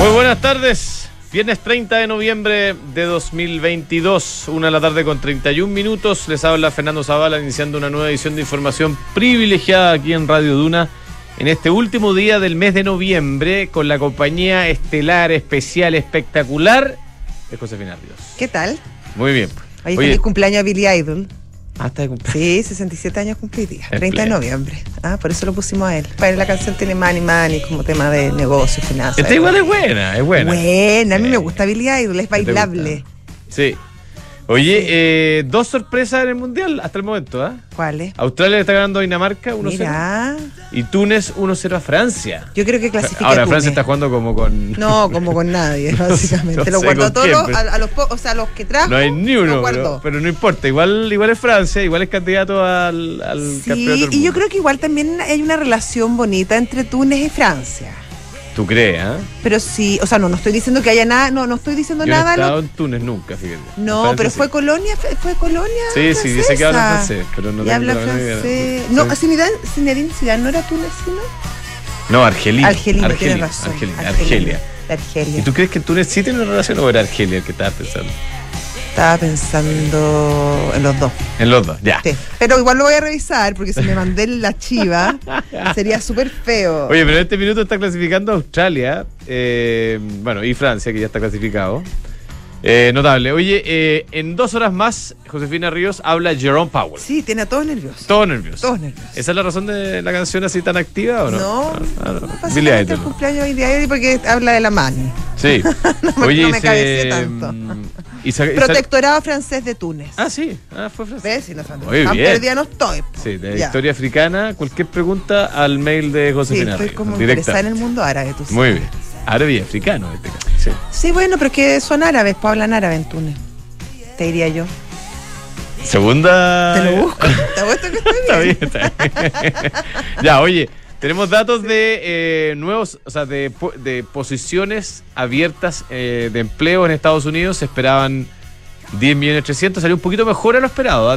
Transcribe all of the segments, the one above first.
Muy buenas tardes. Viernes 30 de noviembre de 2022, 1:31 PM. Les habla Fernando Zavala, iniciando una nueva edición de información privilegiada aquí en Radio Duna, en este último día del mes de noviembre, con la compañía estelar, especial, espectacular de Josefina Ríos. ¿Qué tal? Muy bien. Oye, feliz cumpleaños a Billy Idol. Hasta de cumpleaños. Sí, 67 años cumpliría, 30 de noviembre. Por eso lo pusimos a él. Para la canción tiene Money, como tema de negocio, finanzas. Esta igual es buena, es buena. Buena, a mí me gusta Billy Idol, es bailable. Sí. Oye, dos sorpresas en el Mundial hasta el momento, ¿ah? ¿Cuáles? Australia le está ganando a Dinamarca 1-0. Mira. Y Túnez 1-0 a Francia. Yo creo que clasifica Ahora Túnez. Francia está jugando como con... No, como con nadie, básicamente. No sé lo guardó con todos quién, a los que trajo. No hay ni lo uno, guardó. pero no importa. Igual es Francia, igual es candidato al campeonato del Sí, mundo. y yo creo que igual también hay una relación bonita entre Túnez y Francia. ¿Tú crees, ah? Pero sí, o sea, no estoy diciendo que haya nada, no estoy diciendo Yo no he nada. estado en Túnez nunca, fíjate. No, Francia pero sí. fue colonia Sí, sí, dice que habla francesa. francés, pero no Y tengo habla la menor idea. francés. Sí. No, Zinedine Zidane no era tunecino. No, Argelino. Argelino, tienes razón. Argelia. De Argelia. ¿Y tú crees que Túnez sí tiene una relación o era Argelia el que estabas pensando? Estaba pensando en los dos. En los dos, ya. Sí. Pero igual lo voy a revisar porque si me mandé la chiva sería súper feo. Oye, pero en este minuto está clasificando Australia, bueno, y Francia, que ya está clasificado. Notable. Oye, en 2 horas más, Josefina Ríos habla Jerome Powell. Sí, tiene a todos nerviosos. Todos nerviosos. Todos nerviosos. ¿Esa es la razón de la canción así tan activa o no? No, no. Billy el Idol. cumpleaños de Billy Idol porque habla de la mano. Sí. No Oye, me cabeceé tanto. Protectorado francés de Túnez. Ah, sí. Fue francés. ¿Ves? Si no Muy tan bien. perdida no estoy. Sí, de Ya. historia africana, cualquier pregunta al mail de Sí, Josefina estoy Ríos. como Directa. interesada en el mundo árabe, tú sabes. Muy bien. Árabe y africano en este caso. Sí. Sí, bueno, pero es que son árabes, pues hablan árabe en Túnez. Te diría yo. Segunda. Te lo busco. Te apuesto que estoy bien. Está bien. Ya, oye, tenemos datos de nuevos, o sea, de posiciones abiertas de empleo en Estados Unidos. Se esperaban 10.300.000, salió un poquito mejor a lo esperado,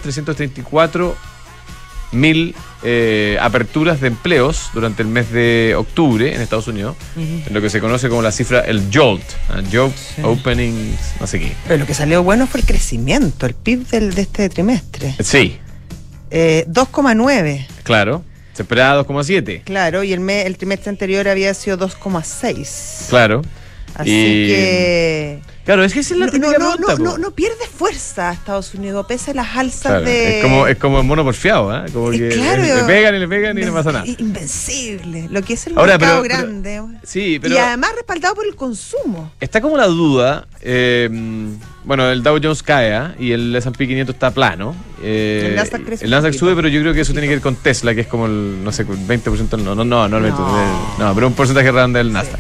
10.334.000 aperturas de empleos durante el mes de octubre en Estados Unidos, en lo que se conoce como la cifra, el JOLT, Job Openings, no sé qué. Pero lo que salió bueno fue el crecimiento, el PIB de este trimestre. Sí, 2,9. claro, se esperaba 2,7. Claro, y el trimestre anterior había sido 2,6. Claro. Así Y que... claro, es que esa es la típica pregunta, po. no pierde fuerza Estados Unidos, pese a las alzas Claro, de... es como el mono porfiado, ¿eh? Como que claro, le pegan y no pasa nada. Invencible, lo que es el Ahora, mercado pero- grande. Sí, pero Y además respaldado por el consumo. está como la duda. Bueno, el Dow Jones cae, ¿eh? Y el S&P 500 está plano. El Nasdaq crece El Nasdaq un sube, poquito. pero yo creo que eso tiene que ver con Tesla, que es como el, no sé, 20%. No, pero un porcentaje grande del Nasdaq.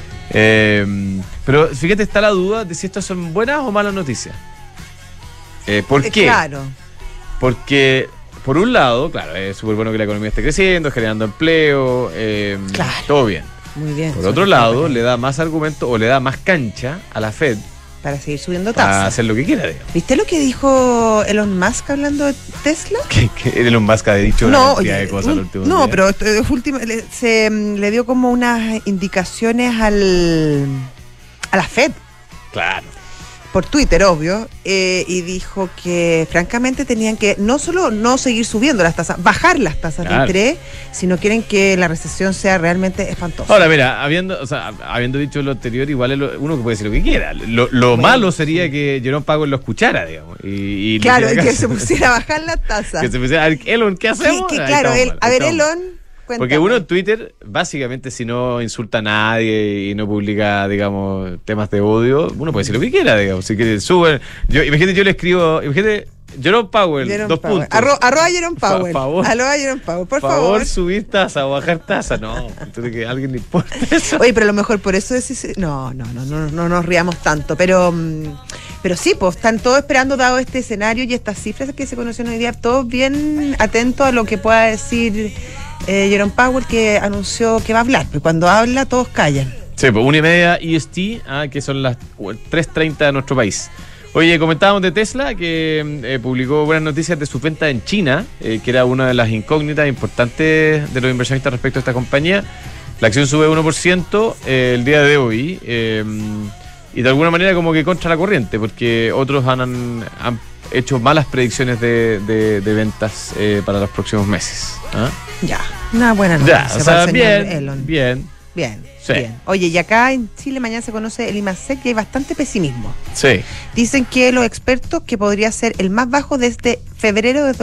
Pero fíjate, está la duda de si estas son buenas o malas noticias. ¿Por qué? Claro. Porque, por un lado, claro, es súper bueno que la economía esté creciendo, generando empleo, Claro. todo bien. Muy bien. Por otro lado, le da más argumento o le da más cancha a la Fed para seguir subiendo para tasas. hacer lo que quiera, digamos. ¿Viste lo que dijo Elon Musk hablando de Tesla? Que Elon Musk ha dicho una cantidad de cosas los últimos días. pero le dio como unas indicaciones a la Fed Claro. por Twitter, obvio, y dijo que francamente tenían que no solo no seguir subiendo las tasas, bajar las tasas Claro. de interés, sino quieren que la recesión sea realmente espantosa. Ahora, mira, habiendo dicho lo anterior, igual uno que puede decir lo que quiera. Lo malo sería que Jerome Powell lo escuchara, digamos. Y Claro, le y que hiciera se caso. pusiera a bajar las tasas. Que se pusiera, a ver, Elon, ¿qué hacemos? Que Ahí claro, estamos mal, a ahí ver, estamos mal. Elon, cuéntame. Porque uno en Twitter, básicamente, si no insulta a nadie y no publica, digamos, temas de odio, uno puede decir lo que quiera, digamos. Si quiere, suben. Imagínate, yo le escribo, Jerome Powell, Jerome 2 Powell. puntos. Arroba Jerome Powell. Favor. Arroba Jerome Powell, por favor. Favor, subir tasa o bajar tasa. No, entonces que a alguien le importa eso. Oye, pero a lo mejor por eso es... No nos riamos tanto, pero sí, pues están todos esperando, dado este escenario y estas cifras que se conocieron hoy día, todos bien atentos a lo que pueda decir Jerome Powell, que anunció que va a hablar, porque cuando habla todos callan. Sí, pues 1:30 EST, que son las 3:30 de nuestro país. Oye, comentábamos de Tesla, que publicó buenas noticias de su venta en China, que era una de las incógnitas importantes de los inversionistas respecto a esta compañía. La acción sube 1% el día de hoy, y de alguna manera como que contra la corriente, porque otros han hecho malas predicciones de ventas para los próximos meses. ¿Ah? Ya, una buena noticia. Ya, o sea, bien. Sí. Bien. Oye, y acá en Chile mañana se conoce el IMASEC y hay bastante pesimismo. Sí. Dicen que los expertos que podría ser el más bajo desde febrero de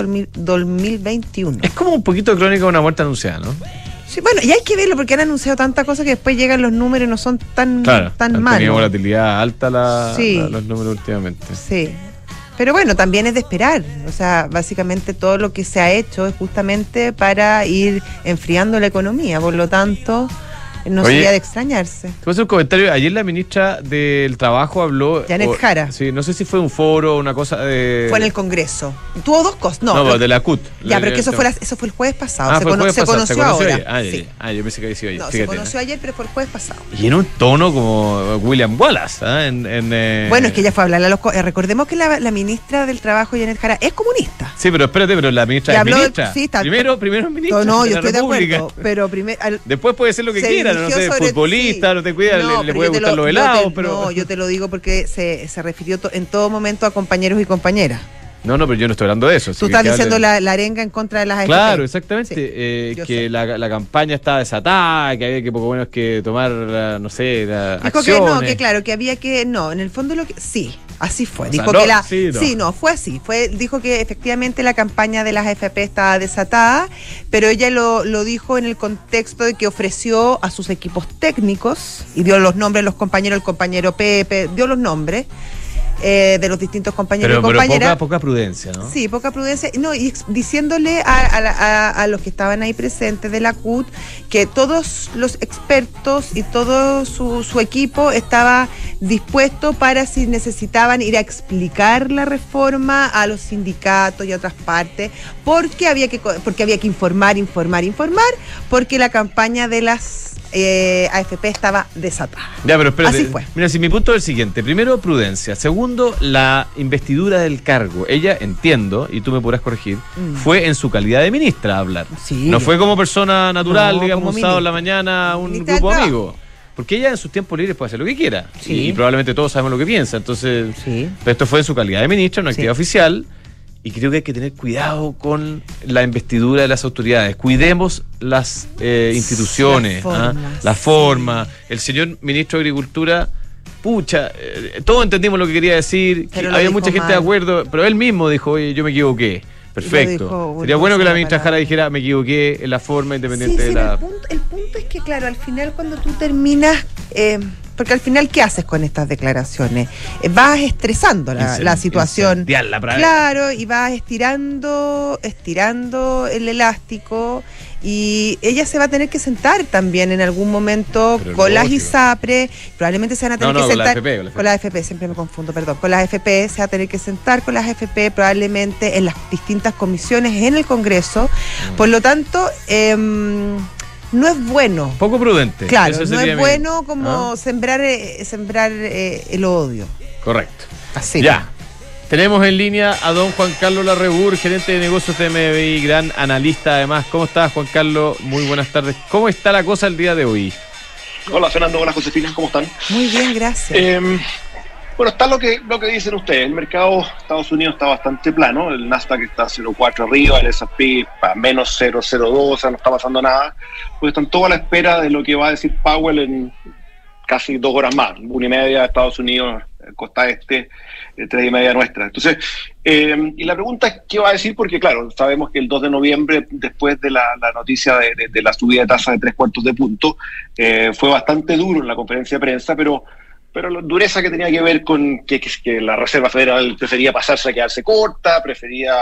2021. Es como un poquito crónica de una muerte anunciada, ¿no? Sí, bueno, y hay que verlo porque han anunciado tanta cosa que después llegan los números y no son tan Han malos. tenido volatilidad alta Sí. los números últimamente. Sí. Pero bueno, también es de esperar. O sea, básicamente todo lo que se ha hecho es justamente para ir enfriando la economía. Por lo tanto, no sería de extrañarse. Te voy a hacer un comentario. Ayer la ministra del Trabajo habló... Janet Jara. Sí, no sé si fue un foro o una cosa de... Fue en el Congreso. Tuvo dos cosas. No, de la CUT. Ya, pero que eso fue el jueves pasado. Se conoció ahora. Ayer. Yo pensé que había sido ayer. No, fíjate, se conoció ayer, pero fue el jueves pasado. Y en un tono como William Wallace. Bueno, es que ella fue a hablarle a los... recordemos que la ministra del Trabajo, Janet Jara, es comunista. Sí, pero espérate, la ministra es ministra. Sí, primero es ministra. No, yo la estoy República. de acuerdo. Pero después puede ser lo que quiera, no sé, futbolista, no te cuida, le puede gustar los helados, pero... No, yo te lo digo porque se refirió en todo momento a compañeros y compañeras. No, pero yo no estoy hablando de eso. Tú estás diciendo la arenga en contra de las AFP. Claro, exactamente. Sí, que la campaña estaba desatada, que había que poco menos que tomar, no sé, dijo acciones. que claro, que había que... No, en el fondo sí, así fue. Dijo sea, que fue así. Dijo que efectivamente la campaña de las AFP estaba desatada, pero ella lo dijo en el contexto de que ofreció a sus equipos técnicos, y dio los nombres de los compañeros, el compañero Pepe, dio los nombres de los distintos compañeros y compañeras. Pero poca prudencia, ¿no? Sí, poca prudencia. No, y diciéndole a los que estaban ahí presentes de la CUT que todos los expertos y todo su equipo estaba dispuesto para, si necesitaban, ir a explicar la reforma a los sindicatos y a otras partes, porque había que informar, porque la campaña de las AFP estaba desatada. Ya, pero espérate. Así fue. Mira, si mi punto es el siguiente. Primero, prudencia. Segundo, la investidura del cargo. Ella, entiendo, y tú me podrás corregir, fue en su calidad de ministra a hablar. Sí. No fue como persona natural, digamos, un sábado en la ministra. mañana, un Ministra grupo del amigo. Porque ella en sus tiempos libres puede hacer lo que quiera. Sí. Y probablemente todos sabemos lo que piensa. Entonces, Sí. pero esto fue en su calidad de ministra, una actividad oficial. Y creo que hay que tener cuidado con la investidura de las autoridades. Cuidemos las instituciones, la forma. El señor ministro de Agricultura, todos entendimos lo que quería decir. Había mucha gente de acuerdo, pero él mismo dijo, oye, yo me equivoqué. Perfecto. Sería bueno que la ministra Jara dijera, me equivoqué en la forma independiente de la... El punto es que, claro, al final cuando tú terminas... porque al final, ¿qué haces con estas declaraciones? Vas estresando la situación. Claro, y vas estirando el elástico, y ella se va a tener que sentar también en algún momento con las ISAPRE, probablemente se van a tener que sentar con las AFP, siempre me confundo, perdón, con las AFP, se va a tener que sentar con las AFP probablemente en las distintas comisiones en el Congreso. Por lo tanto, no es bueno. Poco prudente. Claro, no es bueno como sembrar el odio. Correcto. Así. Ya. Tenemos en línea a don Juan Carlos Larrebur, gerente de negocios de MBI, gran analista además. ¿Cómo estás, Juan Carlos? Muy buenas tardes. ¿Cómo está la cosa el día de hoy? Hola, Fernando. Hola, Josefina. ¿Cómo están? Muy bien, gracias. Bueno, está lo que dicen ustedes. El mercado de Estados Unidos está bastante plano. El Nasdaq está 0,4 arriba, el S&P a menos 0,02, o sea, no está pasando nada. Pues están todos a la espera de lo que va a decir Powell en casi 2 horas más. 1:30 de Estados Unidos, costa este, 3:30 nuestra. Entonces, y la pregunta es qué va a decir, porque claro, sabemos que el 2 de noviembre, después de la noticia de la subida de tasa de 0,75 de punto, fue bastante duro en la conferencia de prensa, pero la dureza que tenía que ver con que la Reserva Federal prefería pasarse a quedarse corta, prefería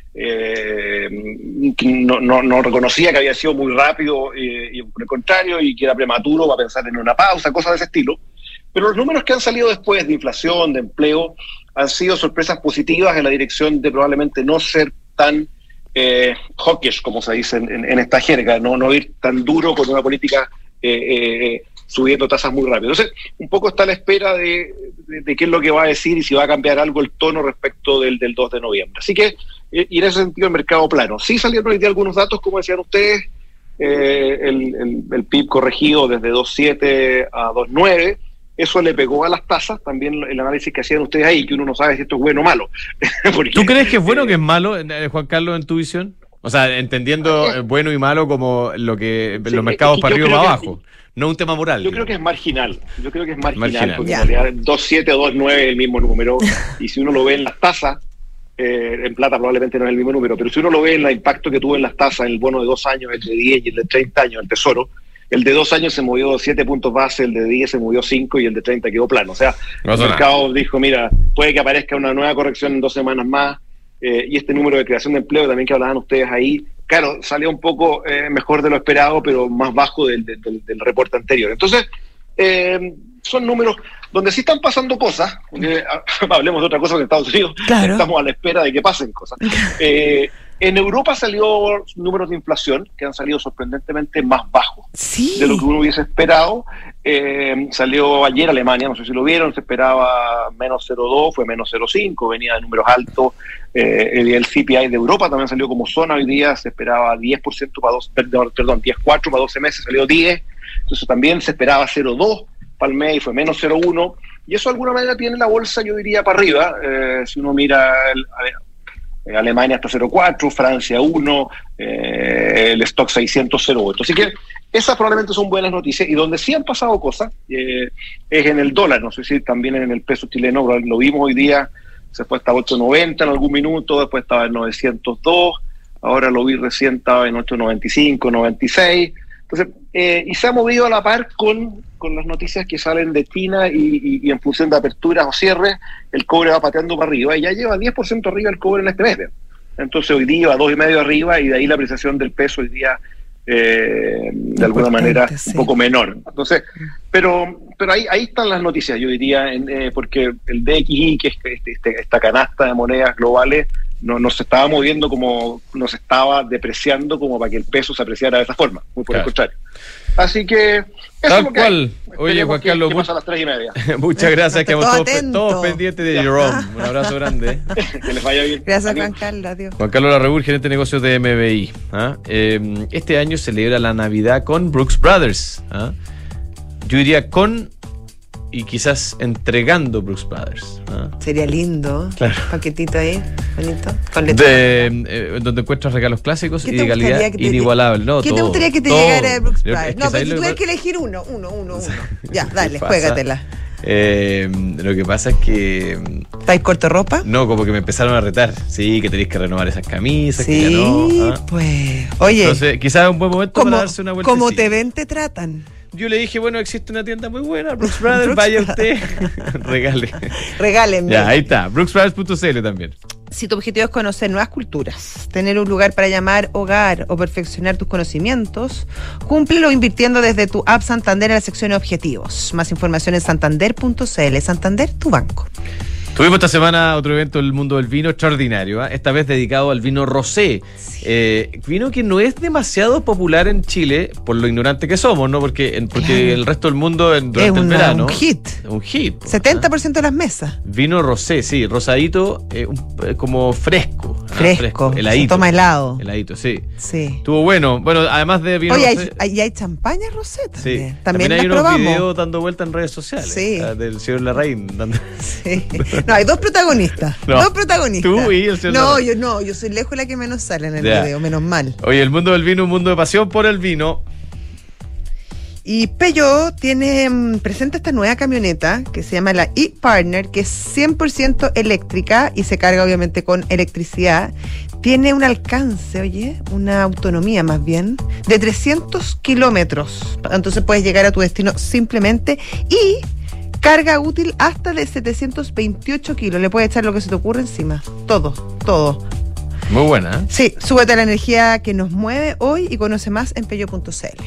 no reconocía que había sido muy rápido y por el contrario, y que era prematuro para pensar en una pausa, cosas de ese estilo. Pero los números que han salido después de inflación, de empleo, han sido sorpresas positivas en la dirección de probablemente no ser tan hawkish, como se dice en esta jerga, no ir tan duro con una política subiendo tasas muy rápido. Entonces, un poco está a la espera de qué es lo que va a decir y si va a cambiar algo el tono respecto del 2 de noviembre. Así que, y en ese sentido, el mercado plano. Sí salieron hoy día algunos datos, como decían ustedes, el PIB corregido desde 2,7 a 2,9. Eso le pegó a las tasas, también el análisis que hacían ustedes ahí, que uno no sabe si esto es bueno o malo. Porque, ¿tú crees que es bueno o que es malo, Juan Carlos, en tu visión? O sea, entendiendo bueno y malo como lo que los mercados para arriba o para abajo. No un tema moral. Yo creo que es marginal. Porque Ya. en realidad 2,7 o 2,9 es el mismo número. Y si uno lo ve en las tasas, en plata probablemente no es el mismo número, pero si uno lo ve en el impacto que tuvo en las tasas, en el bono de 2 años, el de 10 y el de 30 años, el Tesoro, el de 2 años se movió 7 puntos base, el de 10 se movió 5 y el de 30 quedó plano. O sea, el mercado dijo, mira, puede que aparezca una nueva corrección en 2 semanas más, y este número de creación de empleo también que hablaban ustedes ahí, claro, salió un poco mejor de lo esperado, pero más bajo del reporte anterior. Entonces, son números donde sí están pasando cosas, hablemos de otra cosa que en Estados Unidos, claro. Estamos a la espera de que pasen cosas. En Europa salió números de inflación que han salido sorprendentemente más bajos de lo que uno hubiese esperado. Salió ayer Alemania, no sé si lo vieron, se esperaba menos 0,2, fue menos 0,5, venía de números altos. El CPI de Europa también salió como zona hoy día, se esperaba 10% para 10,4 para 12 meses, salió 10, entonces también se esperaba 0,2 para el mes y fue menos 0,1, y eso de alguna manera tiene la bolsa, yo diría, para arriba. Si uno mira Alemania hasta 0,4, Francia 1, el stock 600 0,8. Así que esas probablemente son buenas noticias, y donde sí han pasado cosas es en el dólar, no sé si también en el peso chileno, lo vimos hoy día, se fue hasta 8.90 en algún minuto, después estaba en 902, ahora lo vi recién, estaba en 8.95, 96. Entonces, y se ha movido a la par con las noticias que salen de China y en función de aperturas o cierres, el cobre va pateando para arriba y ya lleva 10% arriba el cobre en este mes. Entonces hoy día va 2,5 arriba, y de ahí la apreciación del peso hoy día de alguna manera un poco menor. Entonces, pero ahí están las noticias, yo diría, porque el DXY, que es esta canasta de monedas globales, no se estaba moviendo como, no se estaba depreciando como para que el peso se apreciara de esa forma, muy por el contrario. Así que eso tal es lo que cual. hay. Oye, Juan Carlos, ¿qué pasa a las 3:30? Muchas gracias, que Todo todos pendientes de Jerome. Un abrazo grande. Que les vaya bien. Gracias, Adiós. Juan Carlos. Adiós. Juan Carlos Larraúl, gerente de negocios de MBI. Este año celebra la Navidad con Brooks Brothers. Yo diría con y quizás entregando Brooks Brothers. Sería lindo. Claro. Paquetito ahí, bonito. Con letrero. Donde encuentras regalos clásicos ¿Qué y te de calidad gustaría que te inigualable. No, ¿Qué te todo, gustaría que te todo. llegara de Brooks Yo- Brothers? es que No, pero ¿sabes si lo tuvieras que que elegir uno. Ya, ¿Qué dale, pasa? juégatela. Lo que pasa es que ¿Estáis corto de ropa? no, como que me empezaron a retar. Sí, que tenéis que renovar esas camisas, que ya Sí, no. pues. Oye, Entonces, quizás es un buen momento para como, darse una vuelta. como te ven, te tratan. Yo le dije, bueno, existe una tienda muy buena, Brooks Brothers, Brooks vaya Brothers. usted, regale. Regálenme. Ya, ahí está, brooksbrothers.cl también. Si tu objetivo es conocer nuevas culturas, tener un lugar para llamar hogar o perfeccionar tus conocimientos, cúmplelo invirtiendo desde tu app Santander en la sección Objetivos. Más información en santander.cl. Santander, tu banco. Tuvimos esta semana otro evento del mundo del vino extraordinario, esta vez dedicado al vino rosé. Vino que no es demasiado popular en Chile, por lo ignorante que somos, ¿no? Porque Claro. el resto del mundo durante Es el verano. un hit. Un hit. 70% de las mesas. Vino rosé, sí, rosadito, como fresco. Fresco. Heladito. Se toma helado. Heladito, sí. Sí. Estuvo bueno. Bueno, además de vino Oye, rosé. hay champaña rosé Sí. también. También hay las unos probamos. videos dando vuelta en redes sociales. Sí. Del señor Larraín. Sí. No, hay dos protagonistas. No. Dos protagonistas. Tú y el señor No, Larraín. yo soy lejos la que menos sale en el Ya. video, menos mal. Oye, el mundo del vino, un mundo de pasión por el vino. Y Peugeot presenta esta nueva camioneta que se llama la e-Partner, que es 100% eléctrica y se carga obviamente con electricidad. Tiene un alcance, una autonomía más bien, de 300 kilómetros. Entonces puedes llegar a tu destino simplemente, y carga útil hasta de 728 kilos. Le puedes echar lo que se te ocurre encima. Todo. Muy buena, ¿eh? Sí, súbete a la energía que nos mueve hoy y conoce más en peugeot.cl.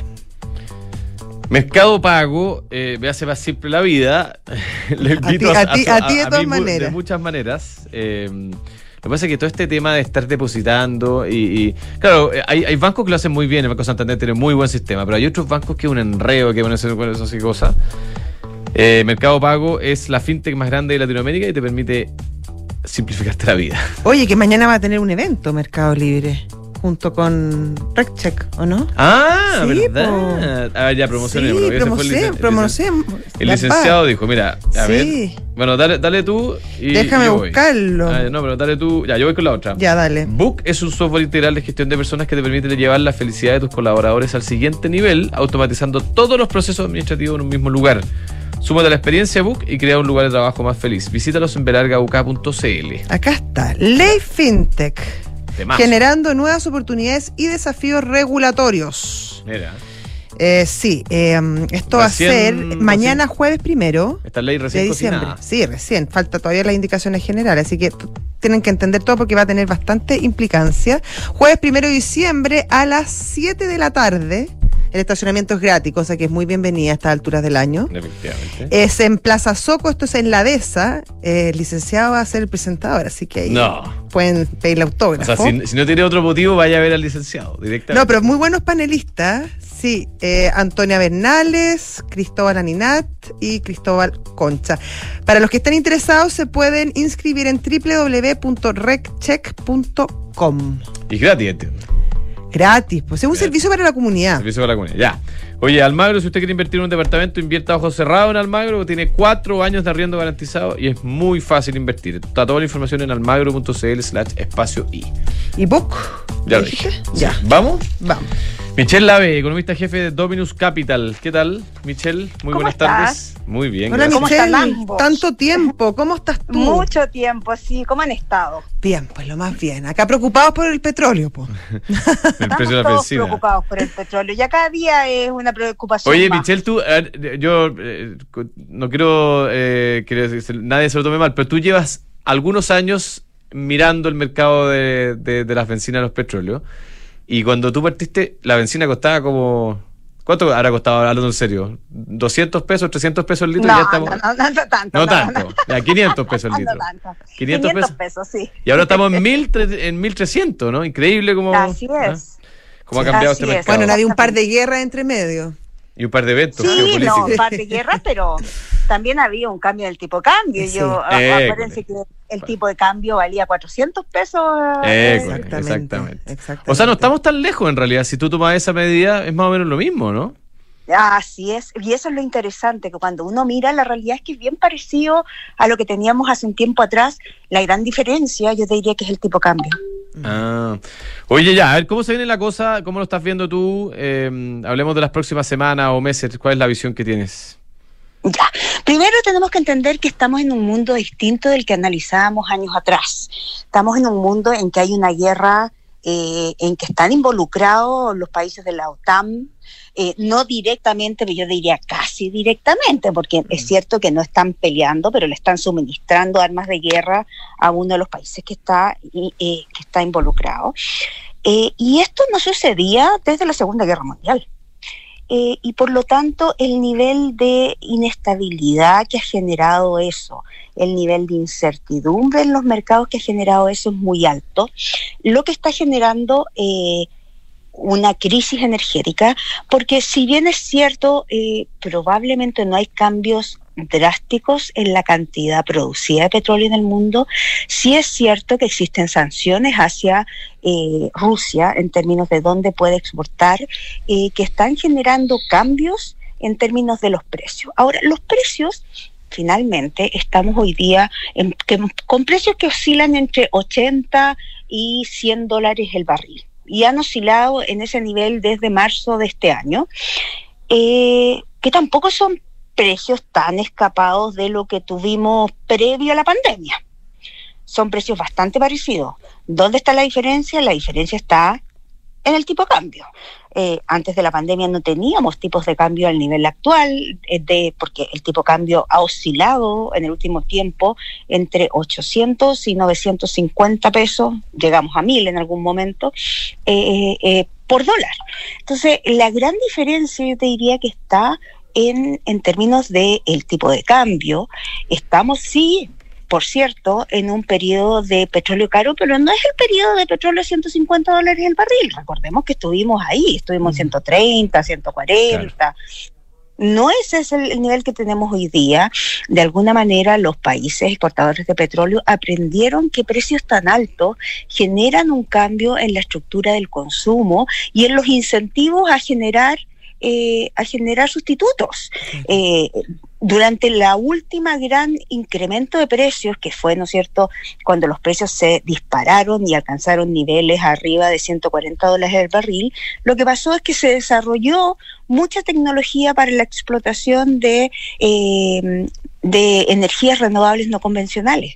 Mercado Pago me hace más simple la vida. Le invito a ti de todas mí maneras. de muchas maneras. Lo que pasa es que todo este tema de estar depositando y claro, hay bancos que lo hacen muy bien. El Banco Santander tiene muy buen sistema, pero hay otros bancos que es un enredo, que van a hacer esas cosas. Mercado Pago es la fintech más grande de Latinoamérica y te permite simplificarte la vida. Oye, que mañana va a tener un evento Mercado Libre. junto con RecCheck, ¿o no? Ah, Sí, ¿verdad? Ya promocionémoslo. Sí, promocionemos. El licenciado dijo, mira, a ver. Sí. Bueno, dale tú y Déjame yo voy. buscarlo. No, pero dale tú. Ya, yo voy con la otra. Ya, dale. Book es un software integral de gestión de personas que te permite llevar la felicidad de tus colaboradores al siguiente nivel, automatizando todos los procesos administrativos en un mismo lugar. Súmate a la experiencia Book y crea un lugar de trabajo más feliz. Visítalos en belargauk.cl. Acá está. Ley FinTech. Temazo. Generando nuevas oportunidades y desafíos regulatorios. Mira, Sí, esto va a ser mañana jueves 1 esta ley de recién diciembre. cocinada. Sí, recién. Falta todavía las indicaciones generales, así que tienen que entender todo porque va a tener bastante implicancia. Jueves 1 de diciembre a las 7 de la tarde. El estacionamiento es gratis, cosa que es muy bienvenida a estas alturas del año. Efectivamente. Es en Plaza Soco, esto es en La Dehesa. El licenciado va a ser el presentador, así que ahí pueden pedirle O autógrafo. sea, si no tiene otro motivo, vaya a ver al licenciado directamente. No, pero muy buenos panelistas. Sí, Antonia Bernales, Cristóbal Aninat y Cristóbal Concha. Para los que estén interesados, se pueden inscribir en www.reccheck.com. Y gratis, entiendo. Gratis, pues es un servicio para la comunidad. Servicio para la comunidad. Ya. Oye, Almagro, si usted quiere invertir en un departamento, invierta a ojos cerrados en Almagro, tiene 4 años de arriendo garantizado y es muy fácil invertir. Está toda la información en almagro.cl/espacio I. ¿Y Book? Ya lo ¿Dijiste? dije. Ya. ¿Vamos? Vamos. Michelle Lave, economista jefe de Dominus Capital. ¿Qué tal, Michelle? Muy buenas tardes. Muy bien, Hola, gracias. ¿Cómo Michelle. están ambos? Tanto tiempo. ¿Cómo estás tú? Mucho tiempo, sí. ¿Cómo han estado? Bien, pues lo más bien. Acá preocupados por el petróleo, pues. El precio de la Estamos todos benzina. preocupados por el petróleo. Ya cada día es una preocupación Oye, más. Michelle, tú, yo no quiero que nadie se lo tome mal, pero tú llevas algunos años mirando el mercado de las bencinas de los petróleos. Y cuando tú partiste, la benzina costaba como... ¿Cuánto habrá costado, hablando en serio? ¿200 pesos, 300 pesos el litro? No, Ya estamos... no tanto. No tanto. Ya, 500 pesos el litro. No tanto. 500 pesos, sí. Y ahora estamos en 1.300, ¿no? Increíble como... Así es. Cómo ha cambiado Así este es. mercado. Bueno, había un par de guerras entre medio. Y un par de eventos Sí, geopolíticos. no, un par de guerras, pero también había un cambio del tipo de cambio. Sí. Acuérdense que el tipo de cambio valía 400 pesos. Exactamente. O sea, no estamos tan lejos en realidad. Si tú tomas esa medida, es más o menos lo mismo, ¿no? Así es, y eso es lo interesante, que cuando uno mira la realidad es que es bien parecido a lo que teníamos hace un tiempo atrás. La gran diferencia, yo te diría que es el tipo de cambio. Ah. Oye, ya, a ver, ¿cómo se viene la cosa? ¿Cómo lo estás viendo tú? Hablemos de las próximas semanas o meses. ¿Cuál es la visión que tienes? Ya, primero tenemos que entender que estamos en un mundo distinto del que analizábamos años atrás. Estamos en un mundo en que hay una guerra en que están involucrados los países de la OTAN, no directamente, pero yo diría casi directamente, porque es cierto que no están peleando, pero le están suministrando armas de guerra a uno de los países que está involucrado. Y esto no sucedía desde la Segunda Guerra Mundial. Y por lo tanto el nivel de inestabilidad que ha generado eso, el nivel de incertidumbre en los mercados que ha generado eso es muy alto, lo que está generando una crisis energética, porque si bien es cierto, probablemente no hay cambios drásticos en la cantidad producida de petróleo en el mundo, sí es cierto que existen sanciones hacia Rusia en términos de dónde puede exportar, que están generando cambios en términos de los precios. Ahora, los precios, finalmente, estamos hoy día con precios que oscilan entre 80 y $100 el barril. Y han oscilado en ese nivel desde marzo de este año, que tampoco son precios tan escapados de lo que tuvimos previo a la pandemia. Son precios bastante parecidos. ¿Dónde está la diferencia? La diferencia está en el tipo de cambio. Antes de la pandemia no teníamos tipos de cambio al nivel actual, porque el tipo de cambio ha oscilado en el último tiempo entre 800 y 950 pesos, llegamos a 1.000 en algún momento, por dólar. Entonces, la gran diferencia yo te diría que está en términos del tipo de cambio. Estamos, sí, por cierto, en un periodo de petróleo caro, pero no es el periodo de petróleo a $150 el barril. Recordemos que estuvimos ahí, estuvimos en 130, 140. Claro. no ese es el nivel que tenemos hoy día. De alguna manera, los países exportadores de petróleo aprendieron que precios tan altos generan un cambio en la estructura del consumo y en los incentivos a generar sustitutos. Durante la última gran incremento de precios, que fue, ¿no es cierto?, cuando los precios se dispararon y alcanzaron niveles arriba de $140 el barril, lo que pasó es que se desarrolló mucha tecnología para la explotación de energías renovables no convencionales.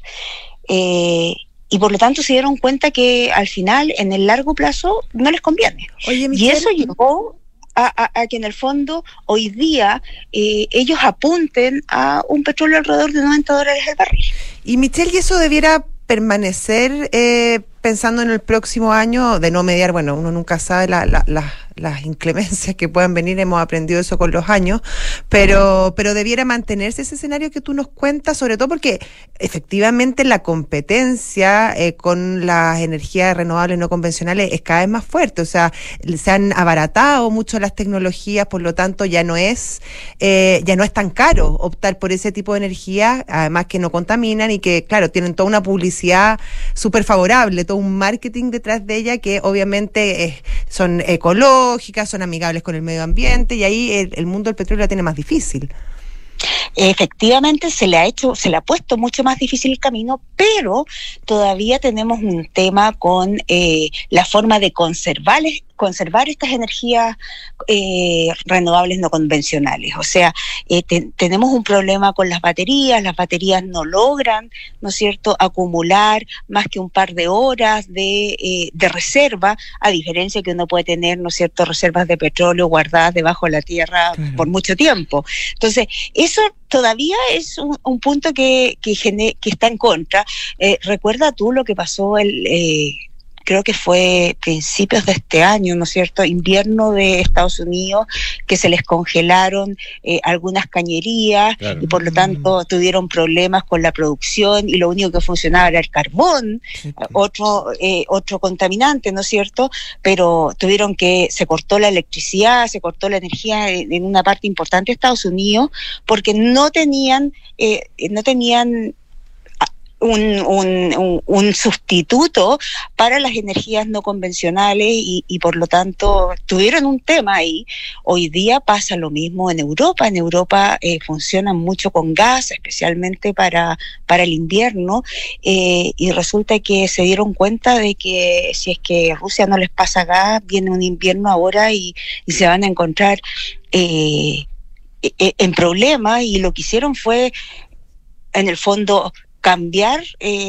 Y por lo tanto se dieron cuenta que al final, en el largo plazo, no les conviene. Oye, y eso llevó a que en el fondo hoy día ellos apunten a un petróleo alrededor de $90 el barril. Y Michelle, ¿y eso debiera permanecer pensando en el próximo año, de no mediar? Bueno, uno nunca sabe las inclemencias que puedan venir, hemos aprendido eso con los años, pero debiera mantenerse ese escenario que tú nos cuentas, sobre todo porque efectivamente la competencia con las energías renovables no convencionales es cada vez más fuerte. O sea, se han abaratado mucho las tecnologías, por lo tanto ya no es tan caro optar por ese tipo de energía, además que no contaminan y que, claro, tienen toda una publicidad súper favorable, todo un marketing detrás de ella que obviamente son ecológicas, son amigables con el medio ambiente, y ahí el mundo del petróleo la tiene más difícil. Efectivamente se le ha puesto mucho más difícil el camino, pero todavía tenemos un tema con la forma de conservar estas energías renovables no convencionales. O sea, tenemos un problema con las baterías no logran, ¿no es cierto?, acumular más que un par de horas de reserva, a diferencia que uno puede tener, ¿no es cierto?, reservas de petróleo guardadas debajo de la tierra por mucho tiempo. Entonces, eso todavía es un punto que está en contra. Recuerda tú lo que pasó creo que fue principios de este año, ¿no es cierto?, invierno de Estados Unidos, que se les congelaron algunas cañerías, claro, y por lo tanto tuvieron problemas con la producción y lo único que funcionaba era el carbón, sí, otro contaminante, ¿no es cierto?, pero se cortó la electricidad, se cortó la energía en una parte importante de Estados Unidos porque no tenían un sustituto para las energías no convencionales y por lo tanto tuvieron un tema ahí. Hoy día pasa lo mismo en Europa. En Europa funcionan mucho con gas, especialmente para el invierno, y resulta que se dieron cuenta de que si es que Rusia no les pasa gas, viene un invierno ahora y se van a encontrar en problemas, y lo que hicieron fue, en el fondo, cambiar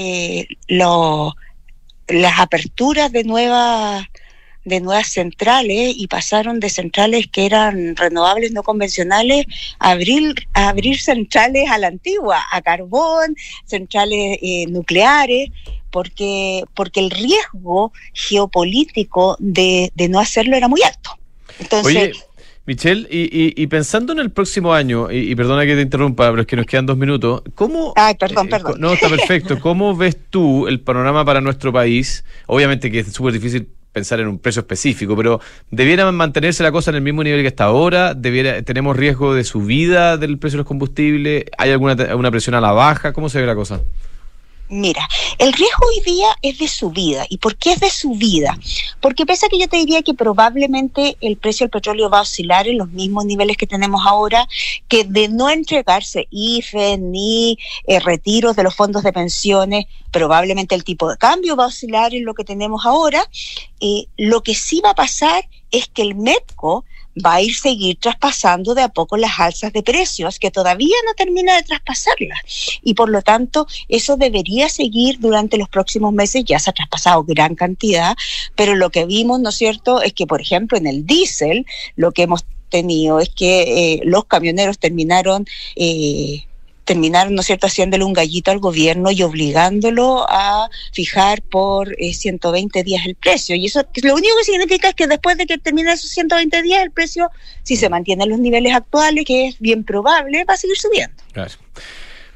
las aperturas de nuevas centrales, y pasaron de centrales que eran renovables no convencionales a abrir centrales a la antigua, a carbón, centrales nucleares, porque el riesgo geopolítico de no hacerlo era muy alto. Entonces, oye, Michelle, y pensando en el próximo año, y perdona que te interrumpa, pero es que nos quedan 2 minutos, ¿cómo? Perdón. No, está perfecto. ¿Cómo ves tú el panorama para nuestro país? Obviamente que es súper difícil pensar en un precio específico, pero ¿debiera mantenerse la cosa en el mismo nivel que está ahora? ¿Tenemos riesgo de subida del precio de los combustibles? ¿Hay alguna presión a la baja? ¿Cómo se ve la cosa? Mira, el riesgo hoy día es de subida. ¿Y por qué es de subida? Porque pese a que yo te diría que probablemente el precio del petróleo va a oscilar en los mismos niveles que tenemos ahora, que de no entregarse IFE ni retiros de los fondos de pensiones, probablemente el tipo de cambio va a oscilar en lo que tenemos ahora. Lo que sí va a pasar es que el MEPCO va a seguir traspasando de a poco las alzas de precios, que todavía no termina de traspasarlas, y por lo tanto eso debería seguir durante los próximos meses. Ya se ha traspasado gran cantidad, pero lo que vimos, ¿no es cierto?, es que, por ejemplo, en el diésel, lo que hemos tenido es que los camioneros terminaron, ¿no es cierto?, haciéndole un gallito al gobierno y obligándolo a fijar por 120 días el precio. Y eso lo único que significa es que después de que terminen esos 120 días, el precio, si se mantiene en los niveles actuales, que es bien probable, va a seguir subiendo. Claro.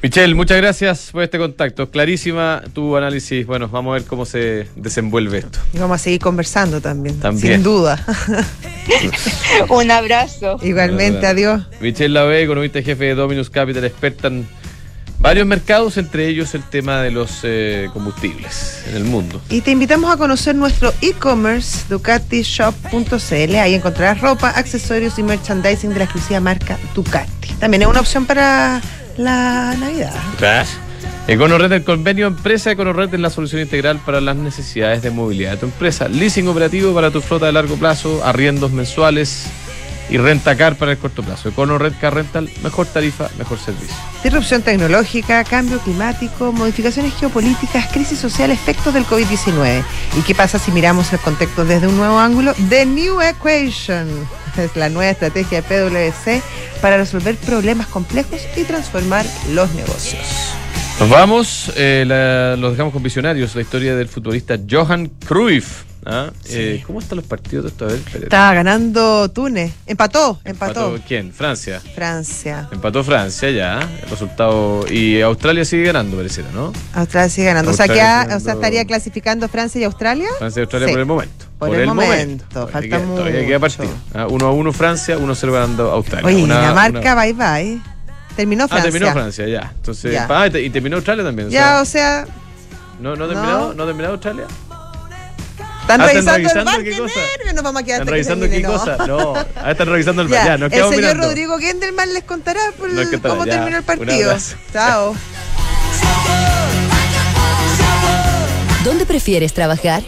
Michelle, muchas gracias por este contacto. Clarísima tu análisis. Bueno, vamos a ver cómo se desenvuelve esto. Y vamos a seguir conversando también. También. Sin duda. Un abrazo. Igualmente, adiós. Michelle Lavé, economista jefe de Dominus Capital, experta en varios mercados, entre ellos el tema de los combustibles en el mundo. Y te invitamos a conocer nuestro e-commerce ducatishop.cl. Ahí encontrarás ropa, accesorios y merchandising de la exclusiva marca Ducati. También es una opción para la Navidad. Claro. EconoRent, el convenio empresa. EconoRent es la solución integral para las necesidades de movilidad de tu empresa. Leasing operativo para tu flota de largo plazo, arriendos mensuales y rentacar para el corto plazo. EconoRent Car Rental, mejor tarifa, mejor servicio. Disrupción tecnológica, cambio climático, modificaciones geopolíticas, crisis social, efectos del COVID-19. ¿Y qué pasa si miramos el contexto desde un nuevo ángulo? The New Equation es la nueva estrategia de PwC para resolver problemas complejos y transformar los negocios. Nos vamos, los dejamos con visionarios, la historia del futbolista Johan Cruyff. Sí. ¿Cómo están los partidos de esto? A ver, estaba ganando Túnez. Empató. ¿Quién? Francia. Empató Francia, ya. El resultado. Y Australia sigue ganando, pareciera, ¿no? Australia sigue ganando. Australia o sea, estaría clasificando Francia y Australia. Francia y Australia, sí. Por el momento. Por el momento. Falta mucho. Todavía queda partido. 1-1 Francia, 1-0 ganando Australia. Oye, Dinamarca, bye. Terminó Francia. Terminó Francia, ya. Entonces, ya. Y terminó Australia también. O sea. ¿No terminó Australia? ¿Están revisando el qué cosa? Nos vamos a quedar. ¿Están revisando qué cosa? No, están revisando el VAR. Ya, el señor mirando. Rodrigo Gendelman les contará cómo terminó el partido. Chao. ¿Dónde prefieres trabajar?